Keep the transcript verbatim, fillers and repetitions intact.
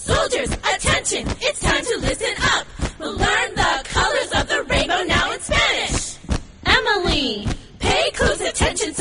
Soldiers, attention, it's time to listen up. We'll learn the colors of the rainbow now in Spanish. Emily, pay close attention